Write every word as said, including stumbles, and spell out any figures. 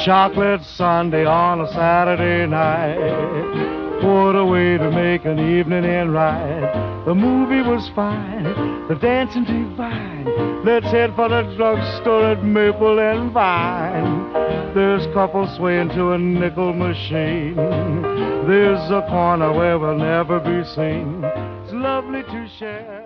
chocolate sundae on a Saturday night. What a way to make an evening end right. The movie was fine, the dancing divine. Let's head for the drugstore at Maple and Vine. There's couples swaying to a nickel machine. There's a corner where we'll never be seen. It's lovely to share